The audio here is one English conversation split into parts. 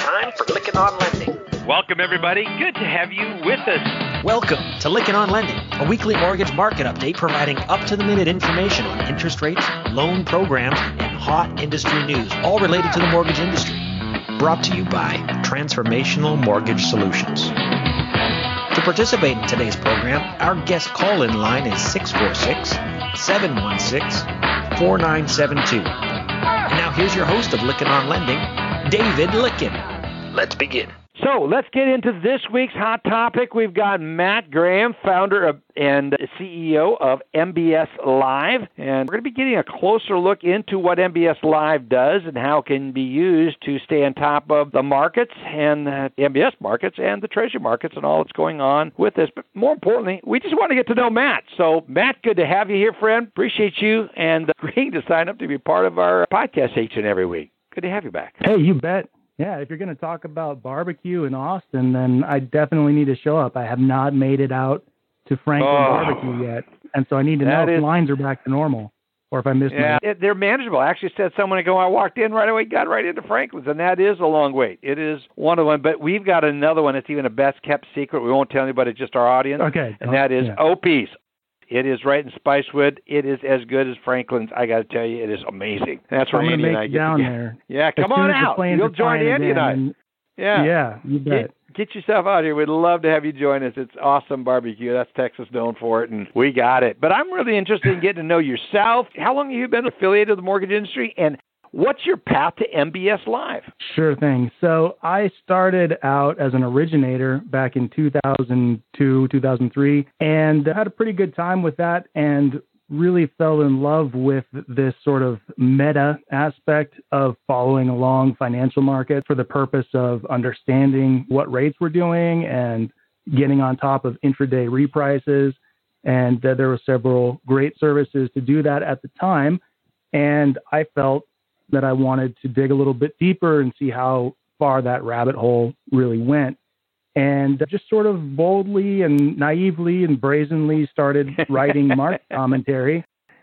time for Lykken on Lending. Welcome, everybody. Good to have you with us. Welcome to Lykken on Lending, a weekly mortgage market update providing up-to-the-minute information on interest rates, loan programs, and hot industry news, all related to the mortgage industry. Brought to you by Transformational Mortgage Solutions. To participate in today's program, our guest call-in line is 646-716-4972. Now here's your host of Lykken on Lending, David Lykken. Let's begin. So let's get into this week's hot topic. We've got Matt Graham, founder and CEO of MBS Live, and we're going to be getting a closer look into what MBS Live does and how it can be used to stay on top of the markets and the MBS markets and the treasury markets and all that's going on with this. But more importantly, we just want to get to know Matt. So Matt, good to have you here, friend. Appreciate you and agreeing to sign up to be part of our podcast each and every week. Good to have you back. Hey, you bet. Yeah, if you're going to talk about barbecue in Austin, then I definitely need to show up. I have not made it out to Franklin Barbecue yet, and so I need to know if lines are back to normal or if I missed my... They're manageable. I actually said someone ago, I walked in right away, got right into Franklin's, and that is a long wait. It is one of them, but we've got another one. It's even a best-kept secret. We won't tell anybody, just our audience. Okay. And that is Opie's. It is right in Spicewood. It is as good as Franklin's. I got to tell you, it is amazing. That's where Andy and I get down there. Yeah, come on out. You'll join Andy and I. Yeah, you bet. Get yourself out here. We'd love to have you join us. It's awesome barbecue. That's Texas known for it, and we got it. But I'm really interested in getting to know yourself. How long have you been affiliated with the mortgage industry, and what's your path to MBS Live? Sure thing. So I started out as an originator back in 2002, 2003, and had a pretty good time with that and really fell in love with this sort of meta aspect of following along financial markets for the purpose of understanding what rates were doing and getting on top of intraday reprices. And there were several great services to do that at the time. And I felt that I wanted to dig a little bit deeper and see how far that rabbit hole really went. And just sort of boldly and naively and brazenly started writing market commentary.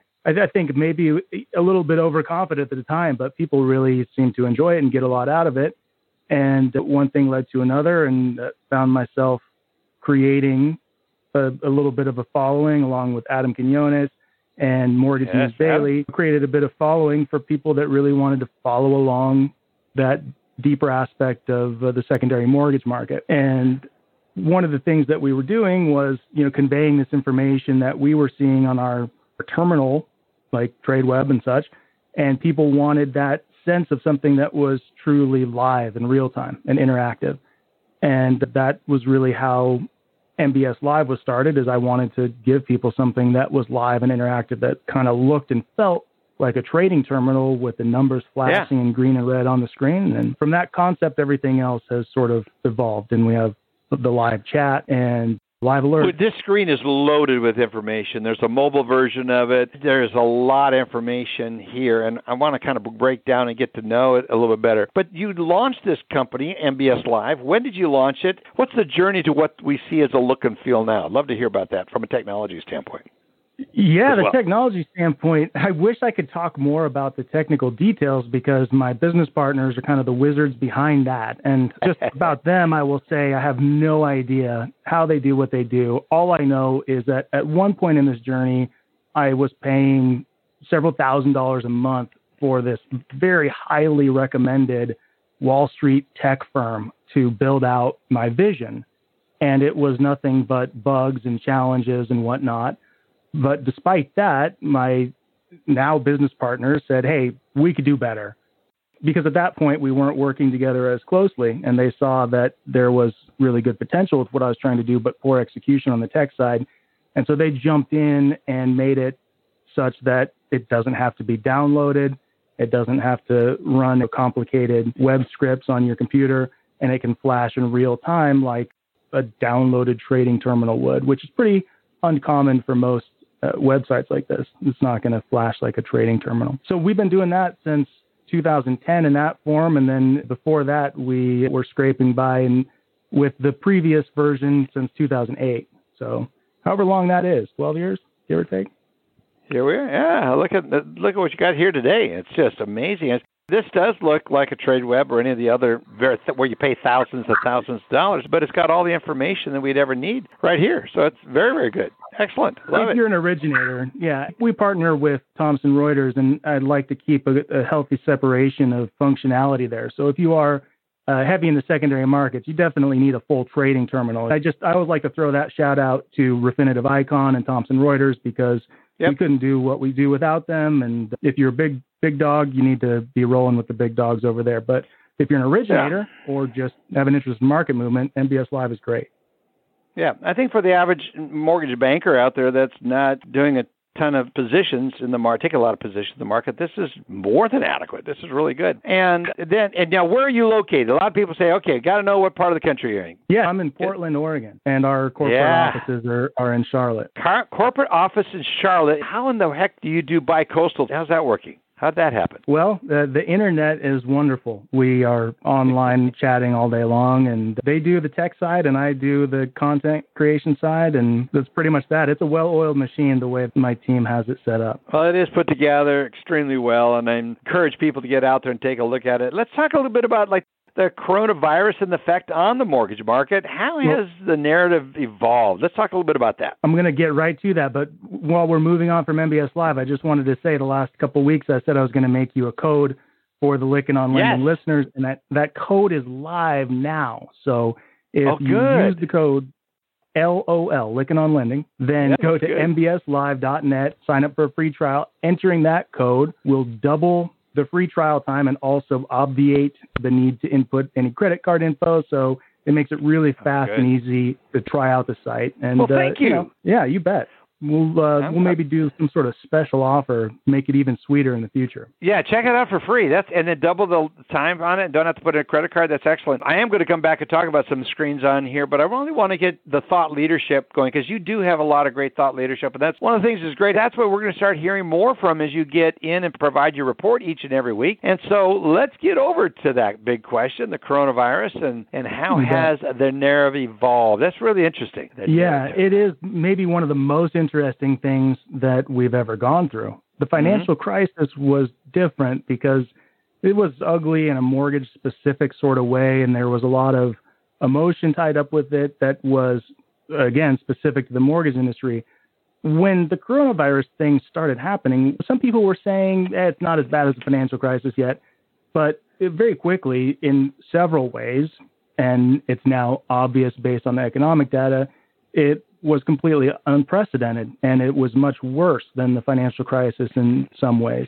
I think maybe a little bit overconfident at the time, but people really seemed to enjoy it and get a lot out of it. And one thing led to another, and found myself creating a little bit of a following along with Adam Quinones and Mortgage News Daily. Created a bit of following for people that really wanted to follow along that deeper aspect of the secondary mortgage market. And one of the things that we were doing was, conveying this information that we were seeing on our terminal, like TradeWeb and such. And people wanted that sense of something that was truly live and real time and interactive. And that was really how MBS Live was started, is I wanted to give people something that was live and interactive, that kind of looked and felt like a trading terminal with the numbers flashing in green and red on the screen. And from that concept, everything else has sort of evolved. And we have the live chat and live alert. This screen is loaded with information. There's a mobile version of it. There's a lot of information here, and I want to kind of break down and get to know it a little bit better. But you launched this company, MBS Live. When did you launch it? What's the journey to what we see as a look and feel now? I'd love to hear about that from a technology standpoint. Yeah, the technology standpoint, I wish I could talk more about the technical details because my business partners are kind of the wizards behind that. And just about them, I will say I have no idea how they do what they do. All I know is that at one point in this journey, I was paying several $1,000s a month for this very highly recommended Wall Street tech firm to build out my vision. And it was nothing but bugs and challenges and whatnot. But despite that, my now business partners said, hey, we could do better. Because at that point, we weren't working together as closely, and they saw that there was really good potential with what I was trying to do, but poor execution on the tech side. And so they jumped in and made it such that it doesn't have to be downloaded. It doesn't have to run complicated web scripts on your computer, and it can flash in real time like a downloaded trading terminal would, which is pretty uncommon for most websites like this. It's not going to flash like a trading terminal. So we've been doing that since 2010 in that form. And then before that, we were scraping by and with the previous version since 2008. So however long that is, 12 years, give or take. Here we are. Yeah, look at what you got here today. It's just amazing. This does look like a TradeWeb or any of the other where you pay thousands and thousands of dollars, but it's got all the information that we'd ever need right here. So it's very, very good. Excellent. Love if you're an originator, we partner with Thomson Reuters, and I'd like to keep a healthy separation of functionality there. So if you are heavy in the secondary markets, you definitely need a full trading terminal. I always like to throw that shout out to Refinitiv Icon and Thomson Reuters because we couldn't do what we do without them. And if you're a big dog, you need to be rolling with the big dogs over there. But if you're an originator or just have an interest in market movement, MBS Live is great. Yeah, I think for the average mortgage banker out there that's not doing a ton of positions in the market, take a lot of positions in the market, this is more than adequate. This is really good. And now, where are you located? A lot of people say, okay, got to know what part of the country you're in. Yeah, I'm in Portland, Oregon, and our corporate offices are in Charlotte. Corporate office in Charlotte. How in the heck do you do bi-coastal? How's that working? How'd that happen? Well, the internet is wonderful. We are online chatting all day long, and they do the tech side, and I do the content creation side, and that's pretty much that. It's a well-oiled machine the way my team has it set up. Well, it is put together extremely well, and I encourage people to get out there and take a look at it. Let's talk a little bit about the coronavirus and the effect on the mortgage market. How has the narrative evolved? Let's talk a little bit about that. I'm going to get right to that, but while we're moving on from MBS Live, I just wanted to say the last couple of weeks I said I was going to make you a code for the Lykken on Lending listeners, and that code is live now. So if you use the code LOL, Lykken on Lending, then go to mbslive.net, sign up for a free trial. Entering that code will double the free trial time and also obviate the need to input any credit card info. So it makes it really fast and easy to try out the site. And thank you. You bet. We'll maybe do some sort of special offer, make it even sweeter in the future. Yeah, check it out for free. And then double the time on it. Don't have to put in a credit card. That's excellent. I am going to come back and talk about some screens on here, but I really want to get the thought leadership going because you do have a lot of great thought leadership, and that's one of the things that's great. That's what we're going to start hearing more from as you get in and provide your report each and every week. And so let's get over to that big question, the coronavirus, and how has the narrative evolved. That's really interesting. It is maybe one of the most interesting things that we've ever gone through. The financial crisis was different because it was ugly in a mortgage-specific sort of way, and there was a lot of emotion tied up with it that was, again, specific to the mortgage industry. When the coronavirus thing started happening, some people were saying it's not as bad as the financial crisis yet, but very quickly, in several ways, and it's now obvious based on the economic data, it was completely unprecedented, and it was much worse than the financial crisis in some ways.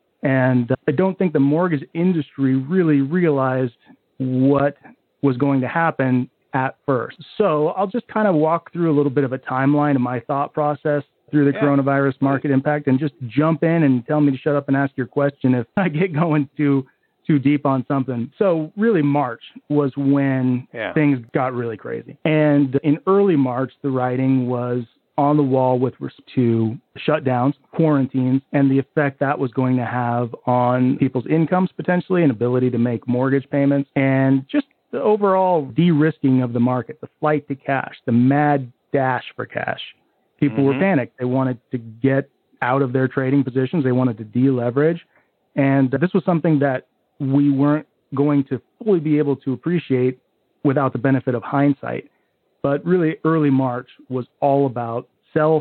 And I don't think the mortgage industry really realized what was going to happen at first. So I'll just kind of walk through a little bit of a timeline of my thought process through the coronavirus market impact, and just jump in and tell me to shut up and ask your question if I get going too deep on something. So really March was when things got really crazy. And in early March, the writing was on the wall with respect to shutdowns, quarantines, and the effect that was going to have on people's incomes potentially and ability to make mortgage payments, and just the overall de-risking of the market, the flight to cash, the mad dash for cash. People were panicked. They wanted to get out of their trading positions. They wanted to deleverage. And this was something that we weren't going to fully be able to appreciate without the benefit of hindsight. But really, early March was all about sell.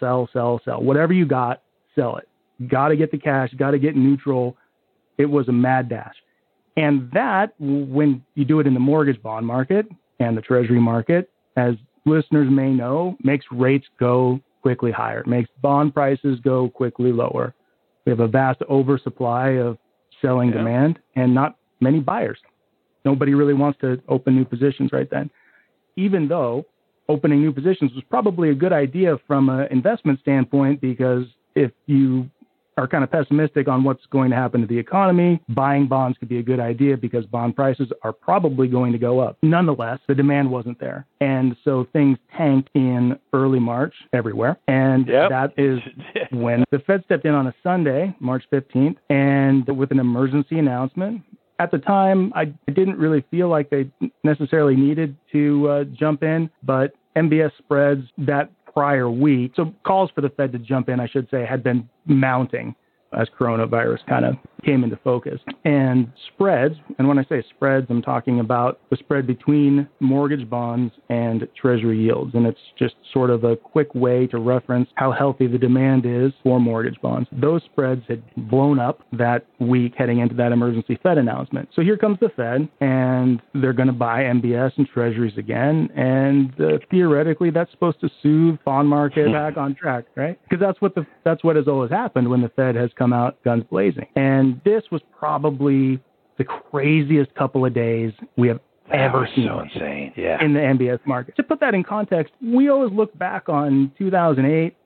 Whatever you got, sell it. Got to get the cash, got to get neutral. It was a mad dash. And that, when you do it in the mortgage bond market and the treasury market, as listeners may know, makes rates go quickly higher. It makes bond prices go quickly lower. We have a vast oversupply of selling demand and not many buyers. Nobody really wants to open new positions right then. Even though opening new positions was probably a good idea from an investment standpoint, because if you are kind of pessimistic on what's going to happen to the economy, buying bonds could be a good idea because bond prices are probably going to go up. Nonetheless, the demand wasn't there. And so things tanked in early March everywhere. And that is when the Fed stepped in on a Sunday, March 15th, and with an emergency announcement. At the time, I didn't really feel like they necessarily needed to jump in, but MBS spreads that prior week, so calls for the Fed to jump in, I should say, had been mounting as coronavirus kind of came into focus. And spreads, and when I say spreads, I'm talking about the spread between mortgage bonds and Treasury yields. And it's just sort of a quick way to reference how healthy the demand is for mortgage bonds. Those spreads had blown up that week heading into that emergency Fed announcement. So here comes the Fed, and they're going to buy MBS and Treasuries again. And theoretically, that's supposed to soothe bond market back on track, right? Because that's what has always happened when the Fed has come out guns blazing. And this was probably the craziest couple of days we have ever seen. So insane, yeah. In the MBS market. To put that in context, we always look back on 2008,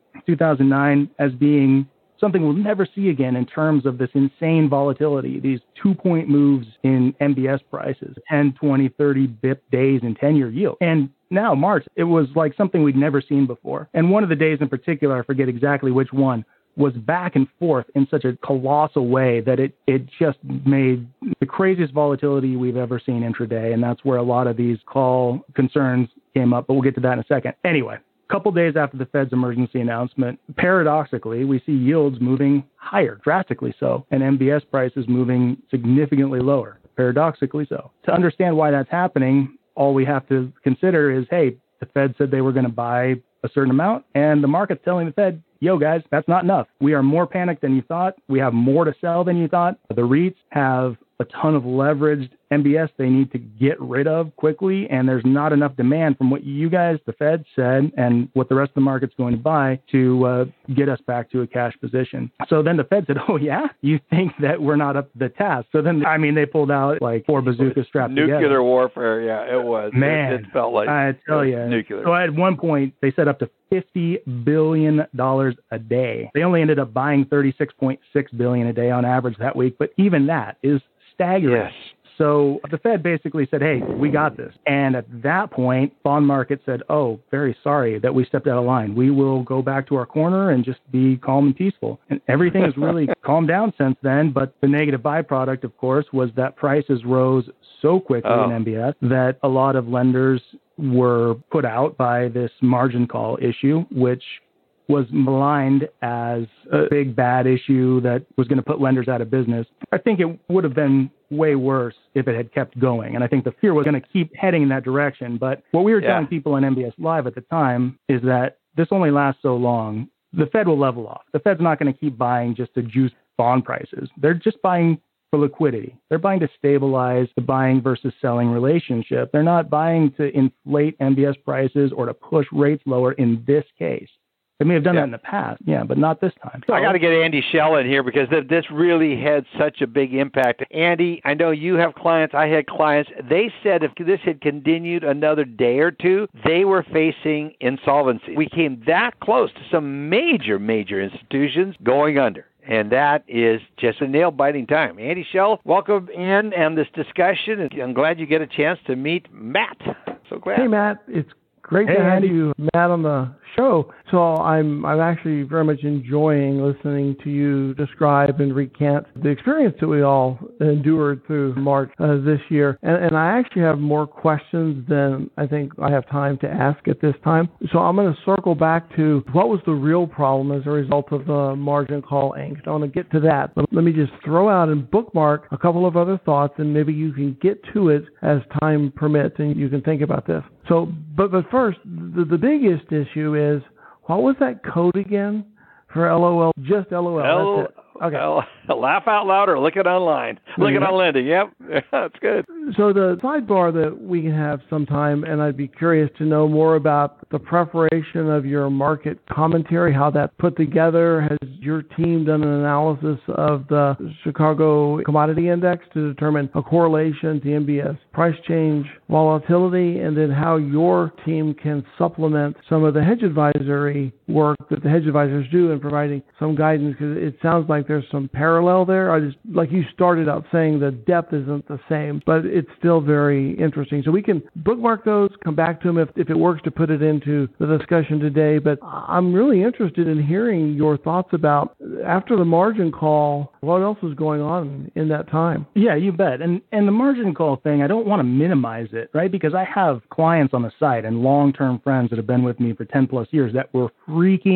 2009 as being something we'll never see again in terms of this insane volatility, these 2-point moves in MBS prices, 10, 20, 30 BIP days in 10-year yield. And now, March, it was like something we'd never seen before. And one of the days in particular, I forget exactly which one, was back and forth in such a colossal way that it just made the craziest volatility we've ever seen intraday. And that's where a lot of these call concerns came up, but we'll get to that in a second. Anyway, a couple days after the Fed's emergency announcement, paradoxically, we see yields moving higher, drastically so, and MBS prices moving significantly lower, paradoxically so. To understand why that's happening, all we have to consider is, hey, the Fed said they were going to buy a certain amount, and the market's telling the Fed, yo, guys, that's not enough. We are more panicked than you thought. We have more to sell than you thought. The REITs have a ton of leveraged MBS they need to get rid of quickly, and there's not enough demand from what you guys, the Fed, said and what the rest of the market's going to buy to get us back to a cash position. So then the Fed said, oh, yeah? You think that we're not up to the task? So then, they pulled out like 4 bazookas strapped together. Nuclear warfare, yeah, it was. Man, it felt like I tell you. Nuclear. So at one point, they said up to $50 billion a day. They only ended up buying $36.6 billion a day on average that week, but even that is staggering. Yes. So the Fed basically said, hey, we got this. And at that point, bond market said, oh, very sorry that we stepped out of line. We will go back to our corner and just be calm and peaceful. And everything has really calmed down since then. But the negative byproduct, of course, was that prices rose so quickly in MBS that a lot of lenders were put out by this margin call issue, which was maligned as a big bad issue that was going to put lenders out of business. I think it would have been way worse if it had kept going. And I think the fear was going to keep heading in that direction. But what we were telling people on MBS Live at the time is that this only lasts so long. The Fed will level off. The Fed's not going to keep buying just to juice bond prices. They're just buying for liquidity. They're buying to stabilize the buying versus selling relationship. They're not buying to inflate MBS prices or to push rates lower in this case. They may have done that in the past, but not this time. So, I got to get Andy Schell in here because this really had such a big impact. Andy, I know you have clients. I had clients. They said if this had continued another day or two, they were facing insolvency. We came that close to some major, major institutions going under. And that is just a nail-biting time. Andy Schell, welcome in and this discussion. And I'm glad you get a chance to meet Matt. So glad. Hey, Matt. It's great to have you, Matt, on the show. So I'm actually very much enjoying listening to you describe and recant the experience that we all endured through March this year. And I actually have more questions than I think I have time to ask at this time. So I'm going to circle back to what was the real problem as a result of the margin call angst. I want to get to that. But let me just throw out and bookmark a couple of other thoughts, and maybe you can get to it as time permits, and you can think about this. So, but first, the biggest issue is, what was that code again for LOL? Just LOL. That's it. Okay. Laugh out loud or look it online. Look it on lending. Yep. That's good. So the sidebar that we can have sometime, and I'd be curious to know more about the preparation of your market commentary, how that put together. Has your team done an analysis of the Chicago Commodity Index to determine a correlation to MBS price change volatility, and then how your team can supplement some of the hedge advisory work that the hedge advisors do in providing some guidance? Because it sounds like there's some parallel there. I just, like you started out saying, the depth isn't the same, but it's still very interesting. So we can bookmark those, come back to them if it works to put it into the discussion today. But I'm really interested in hearing your thoughts about, after the margin call, what else was going on in that time? Yeah, you bet. And the margin call thing, I don't want to minimize it, right? Because I have clients on the site and long-term friends that have been with me for 10 plus years that were freaking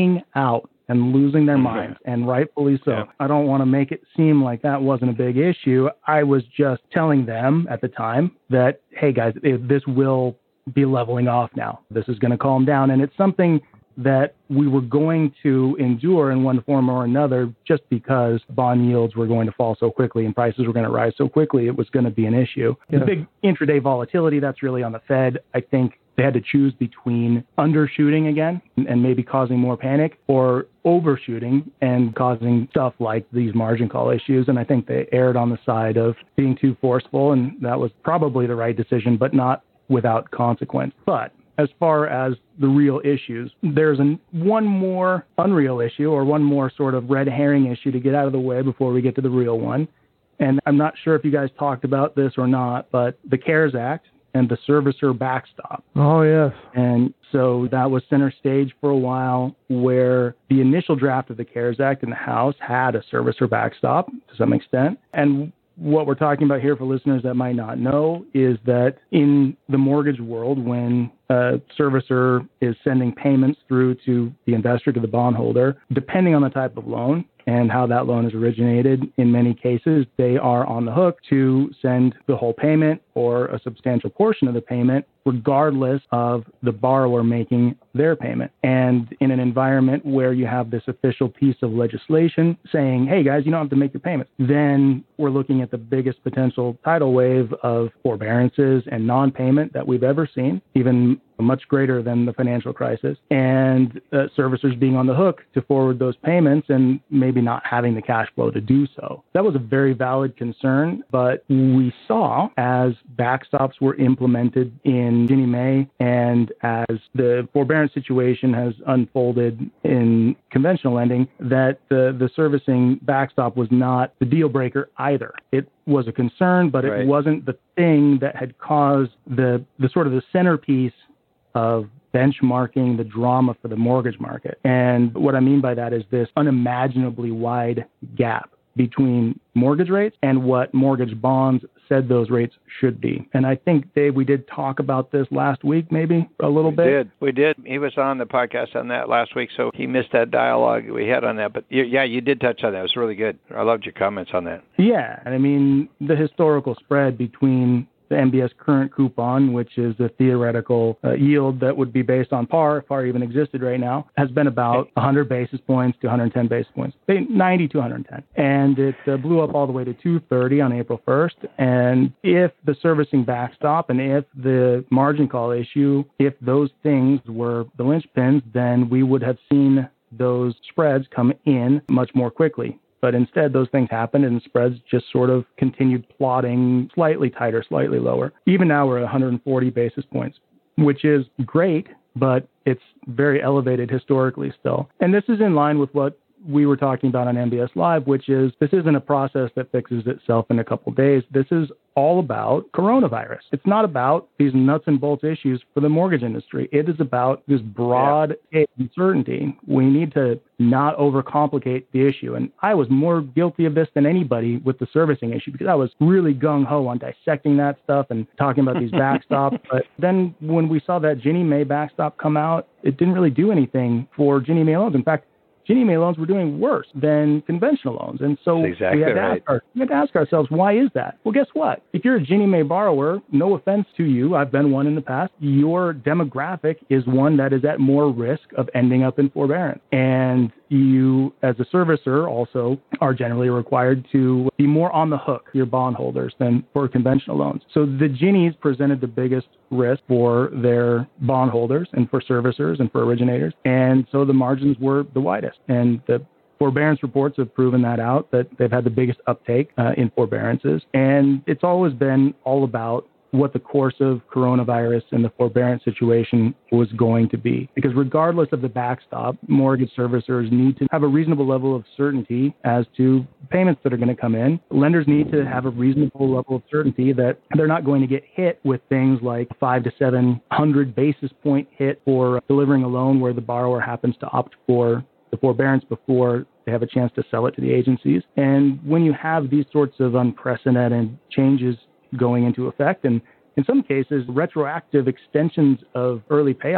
freaking out and losing their minds, and rightfully so. Yeah. I don't want to make it seem like that wasn't a big issue. I was just telling them at the time that, hey guys, this will be leveling off now. This is going to calm down. And it's something that we were going to endure in one form or another just because bond yields were going to fall so quickly and prices were going to rise so quickly. It was going to be an issue. Yeah. The big intraday volatility, that's really on the Fed. I think they had to choose between undershooting again and maybe causing more panic, or overshooting and causing stuff like these margin call issues. And I think they erred on the side of being too forceful, and that was probably the right decision, but not without consequence. But as far as the real issues, there's one more unreal issue, or one more sort of red herring issue to get out of the way before we get to the real one. And I'm not sure if you guys talked about this or not, but the CARES Act and the servicer backstop. Oh, yes. And so that was center stage for a while, where the initial draft of the CARES Act in the House had a servicer backstop to some extent. And what we're talking about here, for listeners that might not know, is that in the mortgage world, when a servicer is sending payments through to the investor, to the bondholder, depending on the type of loan and how that loan is originated, in many cases, they are on the hook to send the whole payment or a substantial portion of the payment, regardless of the borrower making their payment. And in an environment where you have this official piece of legislation saying, hey guys, you don't have to make your payments, then we're looking at the biggest potential tidal wave of forbearances and non-payment that we've ever seen, even much greater than the financial crisis, and servicers being on the hook to forward those payments and maybe not having the cash flow to do so. That was a very valid concern, but we saw as backstops were implemented in Ginnie Mae and as the forbearance situation has unfolded in conventional lending, that the servicing backstop was not the deal breaker either. It was a concern, but it wasn't the thing that had caused the sort of the centerpiece of benchmarking the drama for the mortgage market. And what I mean by that is this unimaginably wide gap between mortgage rates and what mortgage bonds said those rates should be. And I think, Dave, we did talk about this last week, maybe a little bit. We did. He was on the podcast on that last week, so he missed that dialogue we had on that. But you did touch on that. It was really good. I loved your comments on that. Yeah. And I mean, the historical spread between the MBS current coupon, which is the theoretical yield that would be based on par, if par even existed right now, has been about 100 basis points to 110 basis points, 90 to 110. And it blew up all the way to 230 on April 1st. And if the servicing backstop and if the margin call issue, if those things were the linchpins, then we would have seen those spreads come in much more quickly. But instead, those things happened and spreads just sort of continued plodding slightly tighter, slightly lower. Even now we're at 140 basis points, which is great, but it's very elevated historically still. And this is in line with what we were talking about on MBS Live, which is this isn't a process that fixes itself in a couple of days. This is all about coronavirus. It's not about these nuts and bolts issues for the mortgage industry. It is about this broad uncertainty. We need to not overcomplicate the issue. And I was more guilty of this than anybody with the servicing issue, because I was really gung-ho on dissecting that stuff and talking about these backstops. But then when we saw that Ginnie Mae backstop come out, it didn't really do anything for Ginnie Mae loans. In fact, Ginnie Mae loans were doing worse than conventional loans. And so we had to ask ourselves, why is that? Well, guess what? If you're a Ginnie Mae borrower, no offense to you, I've been one in the past, your demographic is one that is at more risk of ending up in forbearance. And you, as a servicer, also are generally required to be more on the hook for your bondholders than for conventional loans. So the Ginnies presented the biggest risk for their bondholders and for servicers and for originators. And so the margins were the widest. And the forbearance reports have proven that out, that they've had the biggest uptake in forbearances. And it's always been all about what the course of coronavirus and the forbearance situation was going to be. Because regardless of the backstop, mortgage servicers need to have a reasonable level of certainty as to payments that are going to come in. Lenders need to have a reasonable level of certainty that they're not going to get hit with things like 500 to 700 basis point hit for delivering a loan where the borrower happens to opt for the forbearance before they have a chance to sell it to the agencies. And when you have these sorts of unprecedented changes going into effect, and in some cases, retroactive extensions of early payoff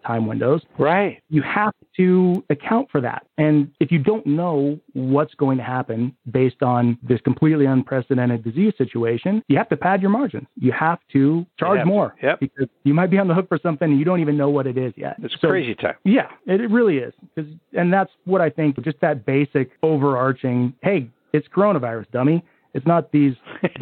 time windows. Right. You have to account for that. And if you don't know what's going to happen based on this completely unprecedented disease situation, you have to pad your margins. You have to charge more because you might be on the hook for something and you don't even know what it is yet. It's crazy time. Yeah, it really is. And that's what I think, just that basic overarching, hey, it's coronavirus, dummy. It's not these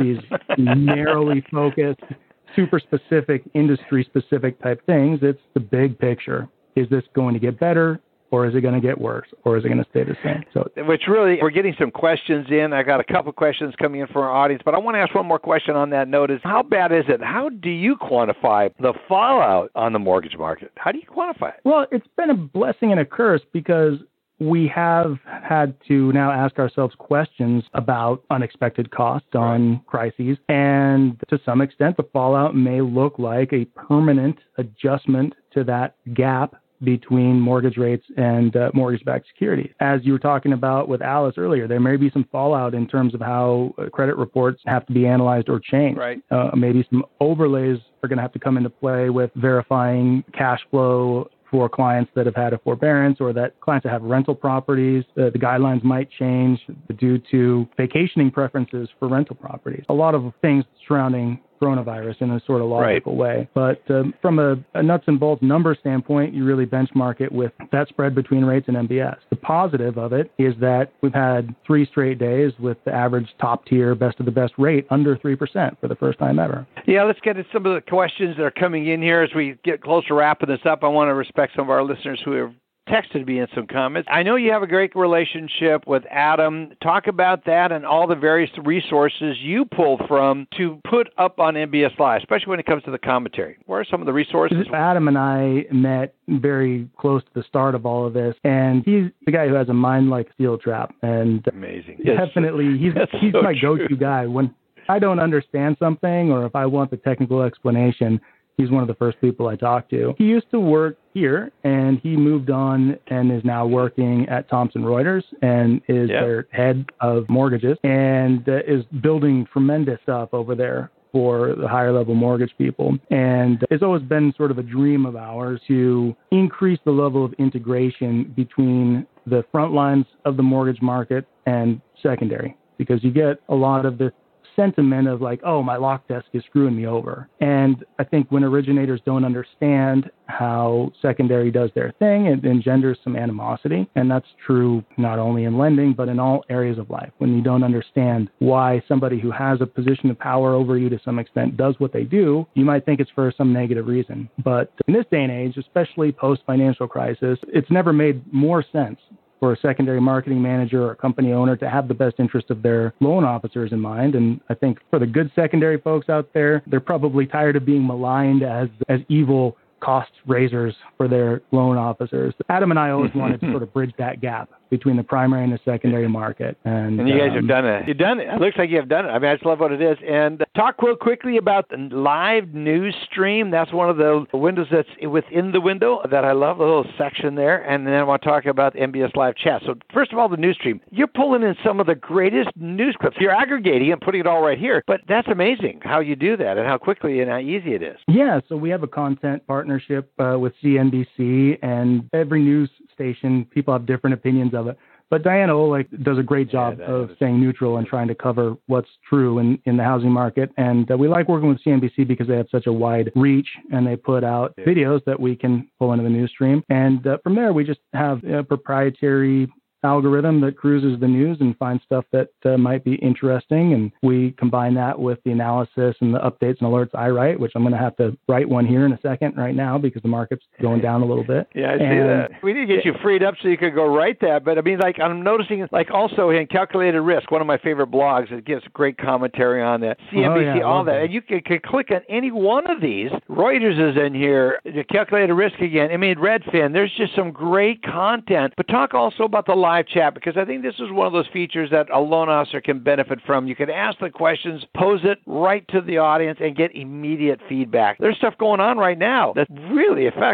narrowly focused, super specific, industry specific type things. It's the big picture. Is this going to get better? Or is it going to get worse? Or is it going to stay the same? So, which really, we're getting some questions in. I got a couple questions coming in from our audience, but I want to ask one more question on that note is, how bad is it? How do you quantify the fallout on the mortgage market? How do you quantify it? Well, it's been a blessing and a curse because we have had to now ask ourselves questions about unexpected costs on crises. And to some extent, the fallout may look like a permanent adjustment to that gap between mortgage rates and mortgage-backed securities. As you were talking about with Alice earlier, there may be some fallout in terms of how credit reports have to be analyzed or changed. Right. Maybe some overlays are going to have to come into play with verifying cash flow for clients that have had a forbearance or that clients that have rental properties. The guidelines might change due to vacationing preferences for rental properties. A lot of things surrounding coronavirus in a sort of logical way. But from a nuts and bolts number standpoint, you really benchmark it with that spread between rates and MBS. The positive of it is that we've had 3 straight days with the average top tier, best of the best rate under 3% for the first time ever. Yeah, let's get to some of the questions that are coming in here as we get closer to wrapping this up. I want to respect some of our listeners who have texted me in some comments. I know you have a great relationship with Adam. Talk about that and all the various resources you pull from to put up on MBS Live, especially when it comes to the commentary. Where are some of the resources? Adam and I met very close to the start of all of this, and he's the guy who has a mind like a steel trap. And amazing. Definitely, he's so my go-to guy. When I don't understand something or if I want the technical explanation, he's one of the first people I talk to. He used to work here, and he moved on and is now working at Thomson Reuters and is their head of mortgages and is building tremendous stuff over there for the higher level mortgage people. And it's always been sort of a dream of ours to increase the level of integration between the front lines of the mortgage market and secondary, because you get a lot of this sentiment of like, oh, my lock desk is screwing me over. And I think when originators don't understand how secondary does their thing, it engenders some animosity. And that's true not only in lending, but in all areas of life. When you don't understand why somebody who has a position of power over you to some extent does what they do, you might think it's for some negative reason. But in this day and age, especially post-financial crisis, it's never made more sense for a secondary marketing manager or a company owner to have the best interest of their loan officers in mind. And I think for the good secondary folks out there, they're probably tired of being maligned as evil cost raisers for their loan officers. Adam and I always wanted to sort of bridge that gap between the primary and the secondary market. And you guys have done it. You've done it. It looks like you have done it. I mean, I just love what it is. And talk real quickly about the live news stream. That's one of the windows that's within the window that I love, the little section there. And then I want to talk about MBS Live Chat. So first of all, the news stream. You're pulling in some of the greatest news clips. You're aggregating and putting it all right here. But that's amazing how you do that and how quickly and how easy it is. Yeah, so we have a content partnership with CNBC, and every news station, people have different opinions of it. But Diana Olick does a great job of staying neutral and trying to cover what's true in the housing market. And we like working with CNBC because they have such a wide reach, and they put out videos that we can pull into the news stream. And from there, we just have a proprietary algorithm that cruises the news and finds stuff that might be interesting. And we combine that with the analysis and the updates and alerts I write, which I'm going to have to write one here in a second right now because the market's going down a little bit. Yeah, I see that. We need to get you freed up so you could go write that. But I mean, like I'm noticing, like also in Calculated Risk, one of my favorite blogs, it gives great commentary on that. CNBC, all that. And you can click on any one of these. Reuters is in here. The Calculated Risk again. I mean, Redfin. There's just some great content. But talk also about the live chat, because I think this is one of those features that a loan officer can benefit from. You can ask the questions, pose it right to the audience, and get immediate feedback. There's stuff going on right now that's really effective.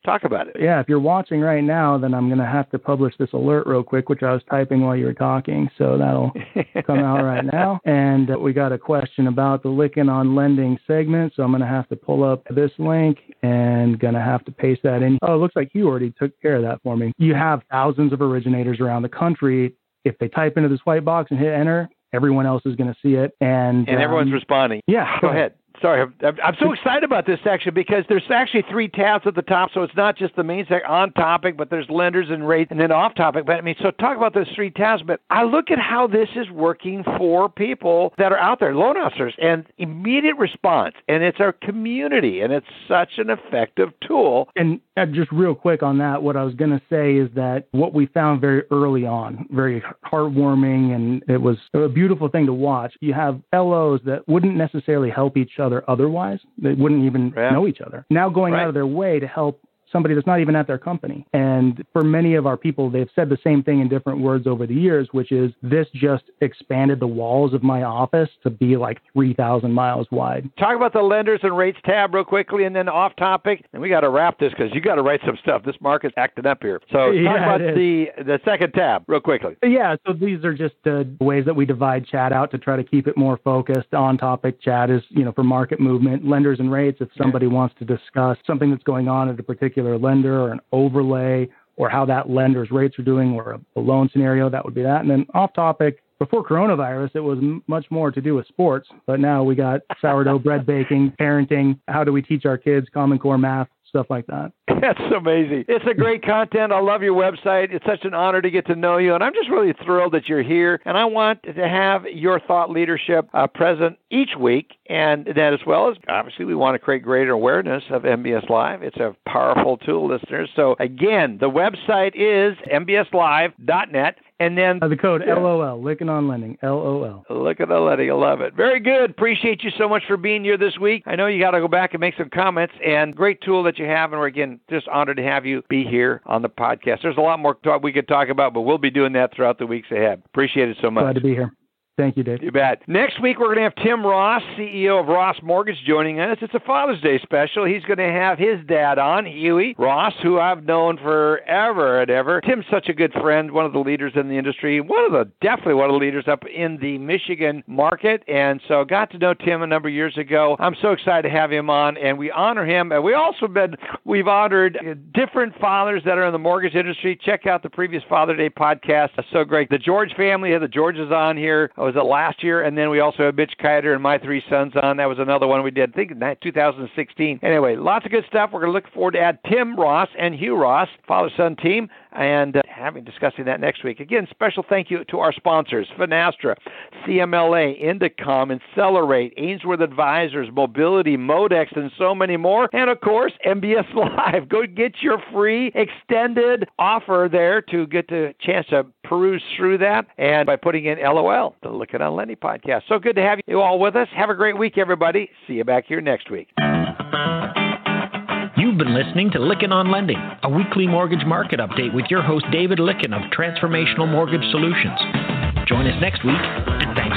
Talk about it. Yeah, if you're watching right now, then I'm going to have to publish this alert real quick, which I was typing while you were talking. So that'll come out right now. And we got a question about the Lykken on Lending segment. So I'm going to have to pull up this link and going to have to paste that in. Oh, it looks like you already took care of that for me. You have thousands of originators around the country. If they type into this white box and hit enter, everyone else is going to see it. And everyone's responding. Yeah. Go ahead. Sorry, I'm so excited about this section because there's actually 3 tabs at the top, so it's not just the main section on topic, but there's lenders and rates, and then off topic. But I mean, so talk about those 3 tabs. But I look at how this is working for people that are out there, loan officers, and immediate response, and it's our community, and it's such an effective tool. And just real quick on that, what I was going to say is that what we found very early on, very heartwarming, and it was a beautiful thing to watch. You have LOs that wouldn't necessarily help each other otherwise. They wouldn't even know each other. Now going out of their way to help somebody that's not even at their company. And for many of our people, they've said the same thing in different words over the years, which is this just expanded the walls of my office to be like 3,000 miles wide. Talk about the lenders and rates tab real quickly, and then off topic. And we got to wrap this because you got to write some stuff. This market's acting up here. So talk about the second tab real quickly. Yeah, so these are just ways that we divide chat out to try to keep it more focused. On topic chat is, for market movement. Lenders and rates, if somebody wants to discuss something that's going on at a particular lender or an overlay or how that lender's rates are doing or a loan scenario, that would be that. And then off topic, before coronavirus, it was much more to do with sports, but now we got sourdough bread baking, parenting, how do we teach our kids Common Core math, stuff like that. That's amazing. It's a great content. I love your website. It's such an honor to get to know you, and I'm just really thrilled that you're here. And I want to have your thought leadership present each week, and that as well as, obviously, we want to create greater awareness of MBS Live. It's a powerful tool, listeners. So, again, the website is mbslive.net. And then the code LOL, Lykken on Lending, LOL. Lykken on Lending, I love it. Very good. Appreciate you so much for being here this week. I know you got to go back and make some comments, and great tool that you have, and we're, again, just honored to have you be here on the podcast. There's a lot more we could talk about, but we'll be doing that throughout the weeks ahead. Appreciate it so much. Glad to be here. Thank you, Dave. You bet. Next week, we're going to have Tim Ross, CEO of Ross Mortgage, joining us. It's a Father's Day special. He's going to have his dad on, Huey Ross, who I've known forever and ever. Tim's such a good friend, one of the leaders in the industry, definitely one of the leaders up in the Michigan market. And so got to know Tim a number of years ago. I'm so excited to have him on, and we honor him. And we've honored different fathers that are in the mortgage industry. Check out the previous Father's Day podcast. That's so great. The George family, the Georges on here. Was it last year? And then we also had Mitch Kiter and my 3 sons on. That was another one we did, I think, in 2016. Anyway, lots of good stuff. We're going to look forward to add Tim Ross and Hugh Ross, father-son team, and discussing that next week. Again, special thank you to our sponsors, Finastra, CMLA, Indicom, Accelerate, Ainsworth Advisors, Mobility, Modex, and so many more. And, of course, MBS Live. Go get your free extended offer there to get the chance to peruse through that, and by putting in LOL, the Lykken on Lending podcast. So good to have you all with us. Have a great week, everybody. See you back here next week. You've been listening to Lykken on Lending, a weekly mortgage market update with your host, David Lykken of Transformational Mortgage Solutions. Join us next week, and thanks